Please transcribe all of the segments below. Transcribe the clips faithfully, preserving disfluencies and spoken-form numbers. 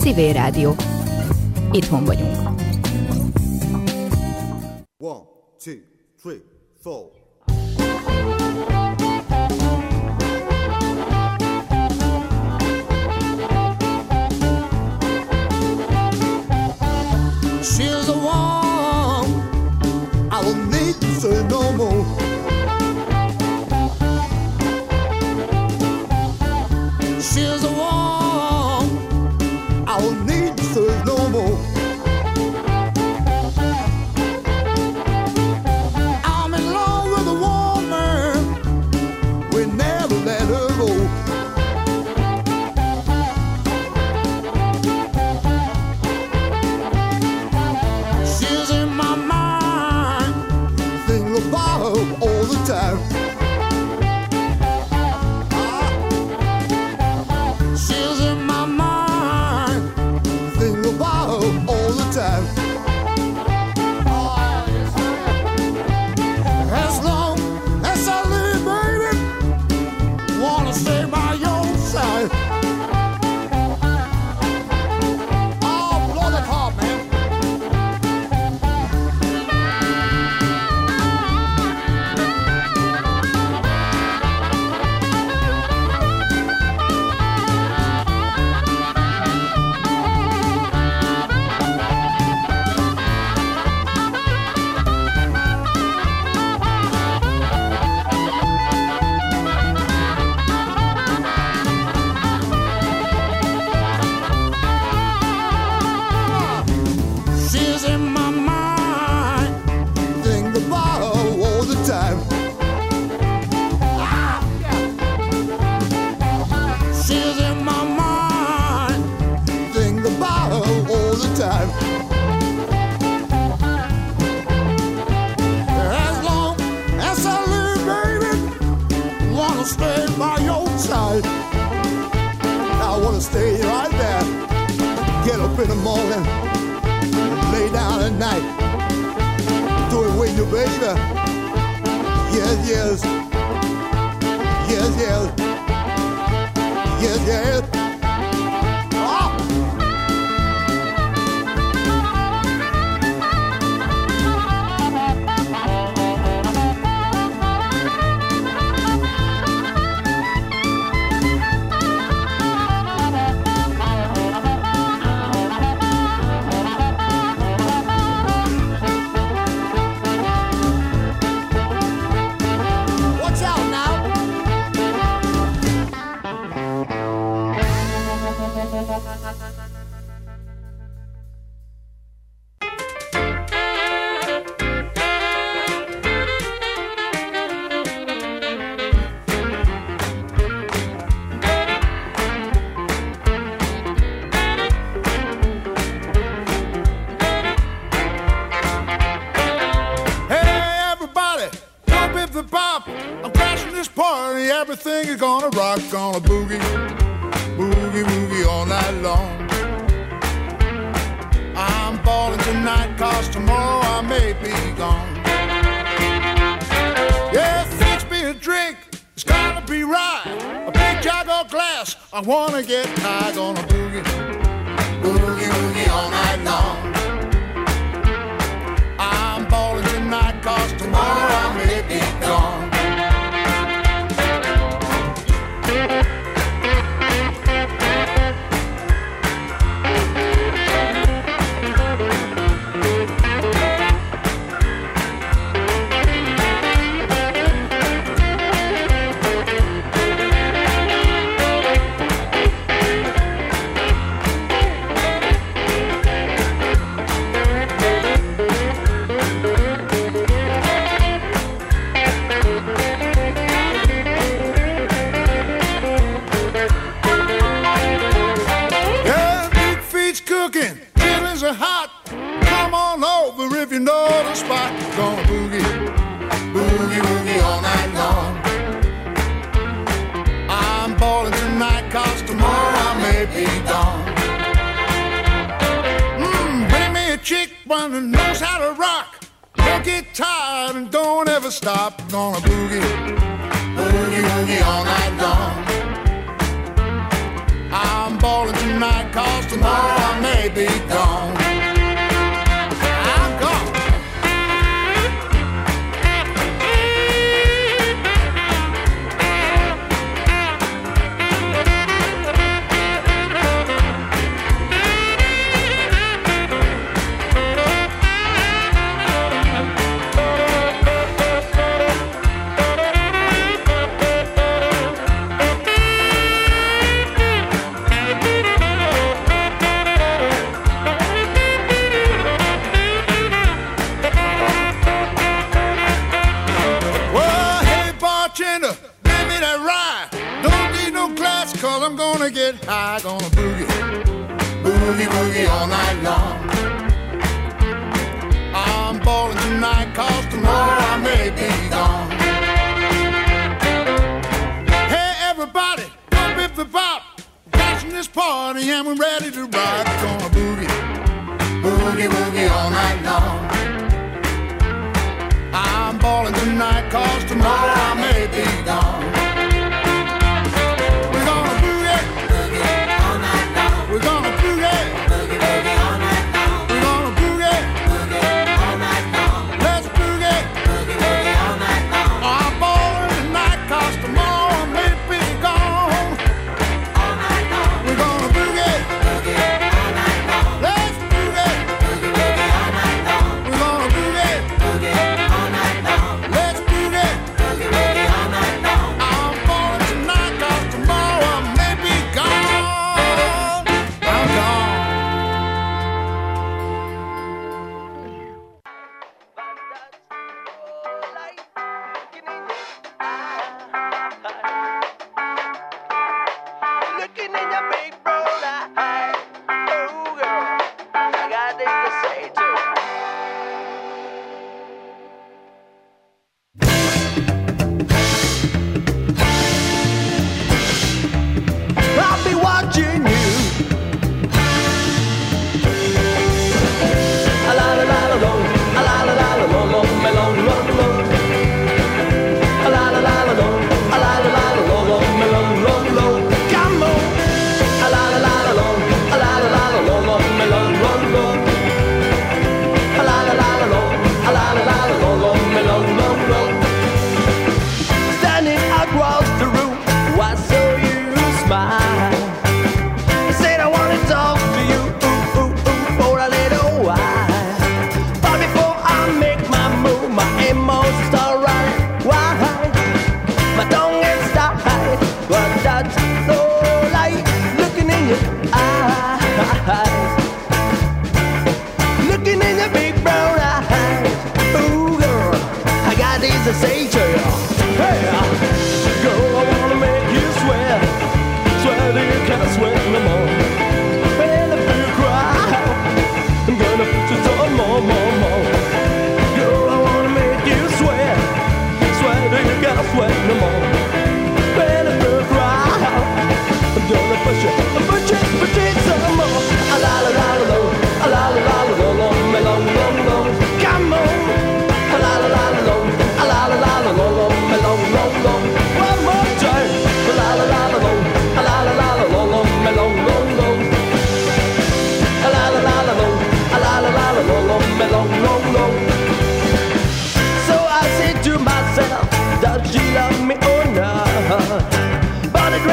Civil Rádió. Itthon vagyunk. One, two, three, four. She's the one I will need to say no more. She's the one I will need to say no more. I'm in love with a woman, we never let her go. She's in my mind, think about her all the time. Ah. She's in my mind, think about her all the time. Oh, yes, as long as I live, baby, wanna stay by your side. Oh, blow the car, man. She's in my mind, think about her all the time. Ah, yeah. She's in my mind, think about her all the time. As long as I live, baby, wanna stay by your side. I wanna stay right there, get up in the morning, lay down at night, do it with you, baby. Yes, yes, yes, yes, yes, yes. Ah. Watch out now. Hey, everybody, pump if the pop. I'm crashing this party. Everything is gonna rock, gonna boogie, boogie, boogie all night long. I'm balling tonight, cause tomorrow I may be gone. Yeah, fix me a drink, it's gotta be right. A big jug of glass, I wanna get high, gonna boogie, boogie, boogie all night long. I'm balling tonight, cause tomorrow I may be gone. Hot, come on over if you know the spot. Gonna boogie, boogie, boogie all night long. I'm balling tonight, cause tomorrow I may be gone. Mmm, bring me a chick, one that knows how to rock. Don't get tired and don't ever stop. Gonna boogie, boogie, boogie all night long. I'm balling tonight, cause tomorrow I may be gone. I'm gone. Cause I'm gonna get high, gonna boogie, boogie, boogie all night long. I'm ballin' tonight cause tomorrow I may be gone. Hey everybody, pump if the pop, catching this party and we're ready to rock. Gonna boogie, boogie, boogie all night long. I'm ballin' tonight cause tomorrow I may be gone. We're gonna boogie, boogie, boogie all night long. We're gonna boogie, boogie all night long. Let's boogie, boogie, boogie all night long. I'm ballin' tonight 'cause tomorrow I may be gone. All night long. We're gonna boogie, boogie all night long. Let's boogie, boogie, boogie all night long. We're gonna boogie, boogie all night long. Let's boogie, boogie, boogie all night long. I'm ballin' tonight 'cause tomorrow I may be gone.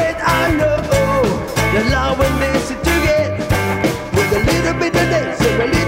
Love when they sit together with a little bit of this and a little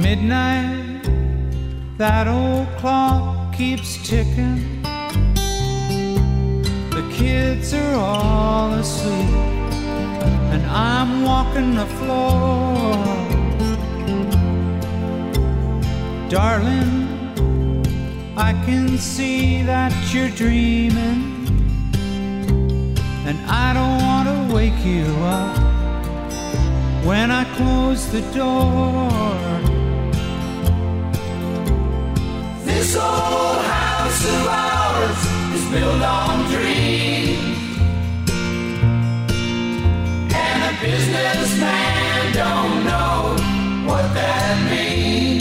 midnight, that old clock keeps ticking. The kids are all asleep, and I'm walking the floor. Darling, I can see that you're dreaming, and I don't want to wake you up when I close the door. This old house of ours is built on dreams, and a businessman don't know what that means.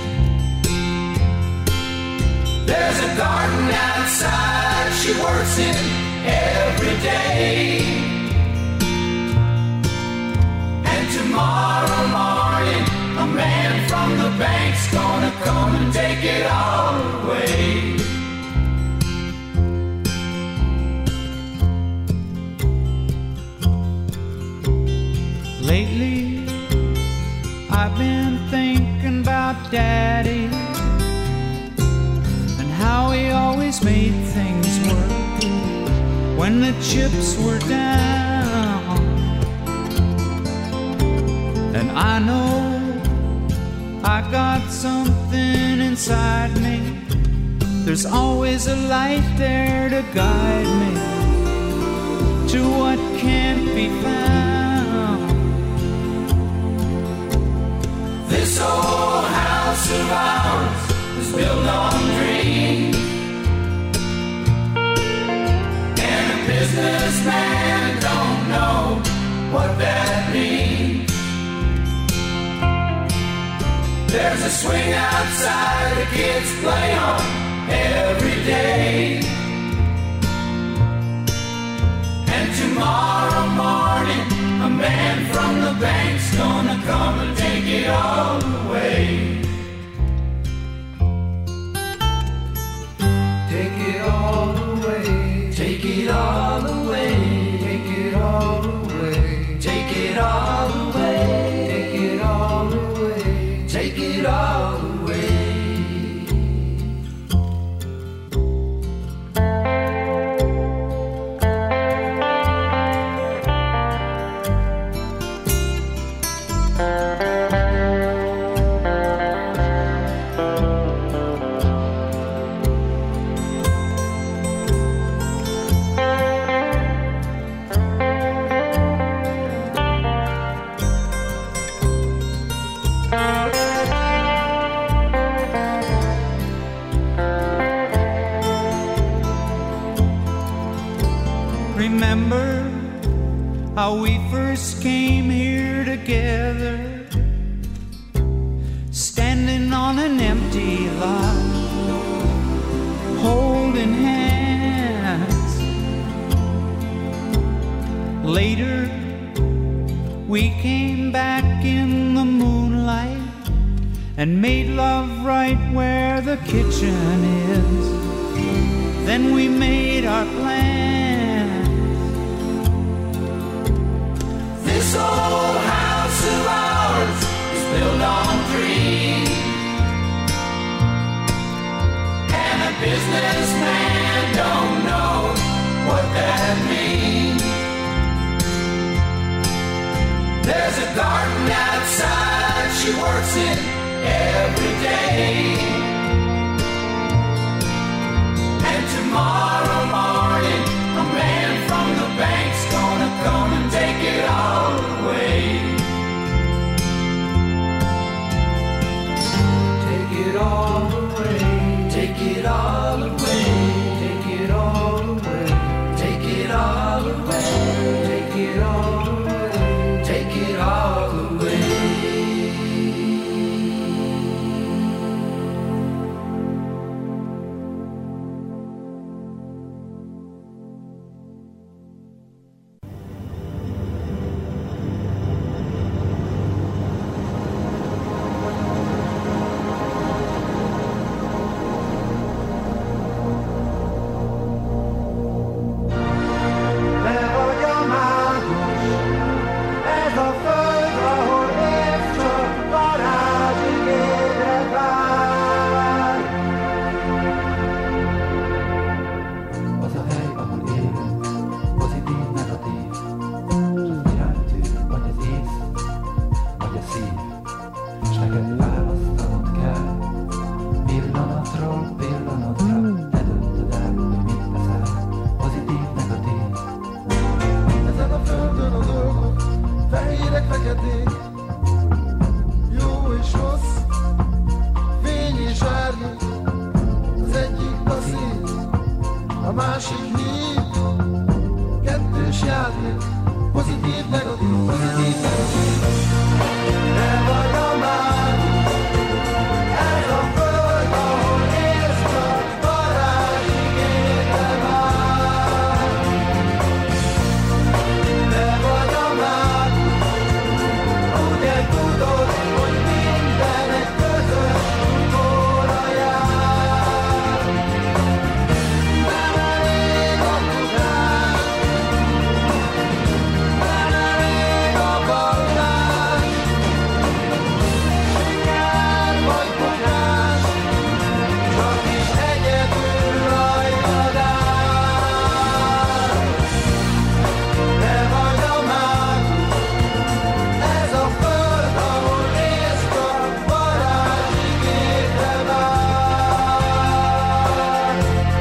There's a garden outside she works in every day, and tomorrow morning a man from the bank's gonna come and take it all away. Lately, I've been thinking about Daddy and how he always made things work when the chips were down. And I know I got something inside me. There's always a light there to guide me to what can't be found. This old house of ours is built on dreams, and a businessman don't know what that means. There's a swing outside the kids play on every day, and tomorrow morning a man from the bank's gonna come and take it all away. Take it all away. Take it all away. Take it all away. Take it all away. Take it all away. Take it all away. Remember how we first came here together, standing on an empty lot, holding hands. Later, we came back in the moonlight and made love right where the kitchen is. Then we made our plans. This old house of ours is built on dreams, and a businessman don't know what that means. There's a garden outside she works in every day, and tomorrow morning a man from the bank's gonna come and take it all away. Take it all away. Take it all away. Take it all away. Take it all away. Take it all away. Take it all away. Neked választanod kell, pillanatról pillanatra, te döntöd el, hogy mit teszel, pozitív, negatív. Ezen a földön a dolgok, fehérek, feketék, jó és rossz, fény és árnyék. Az egyik passzív, a másik hív, kettős játék, pozitív, negatív, pozitív, negatív. Te vagy a mág, ez a föld, ahol élsz, csak varázsigétre vár. Te vagy a mág, ugye tudod, hogy minden egy közös utóra jár. Nem elég a tudás, nem elég a vallás, siker vagy bukás, csak is egyedül rajtad áll. Te vagy a mág, ez a föld, ahol élsz, csak varázsigétre vár.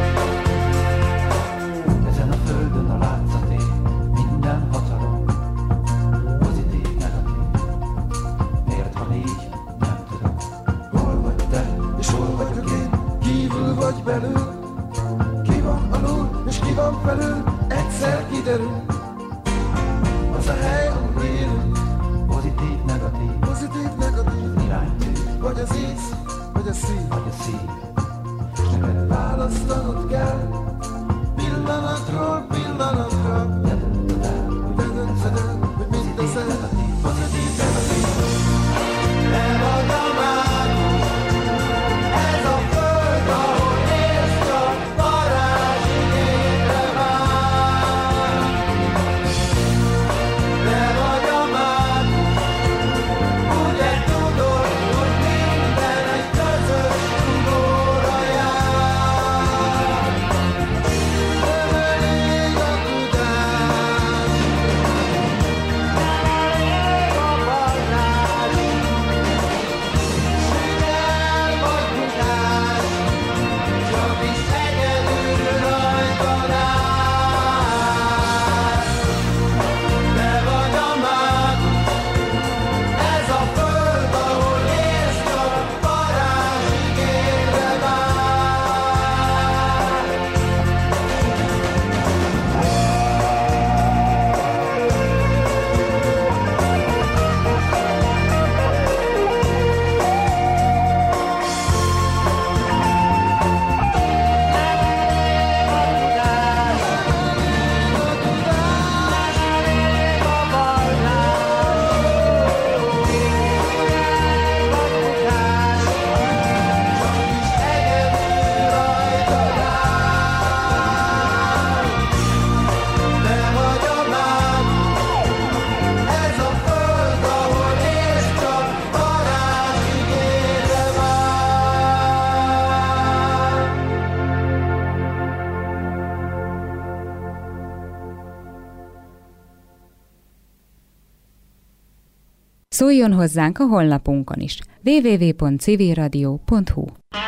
Ezen a földön a látszaté, minden hatalom, pozitív, negatív. Miért van így? Nem tudom. Hol vagy te, és hol vagyok én, kívül vagy belül, ki van alul, és ki van felül, egyszer kiderül. Az a hely, ahol élünk, Pozitív, negatív, pozitív, negatív, iránytű, vagy az íz, vagy a szív. vagy a szív. És neked Választanod kell, pillanatról pillanatra, te döntöd el, hogy te mit döntöd teszel, el, hogy mit pozitív, teszel, negatív, pozitív, negatív. Te vagy a mág, ez a föld, ahol élsz, csak varázsigétre vár. Te vagy a mág, ugye tudod, hogy minden egy közös tudóra jár. Nem elég a tudás, nem elég a vallás, siker vagy bukás, csak is egyedül rajtad áll. Te vagy a mág, ez a föld, ahol élsz, csak varázsigétre vár. Szóljon hozzánk a honlapunkon is: double-u double-u double-u pont civil radio pont hu.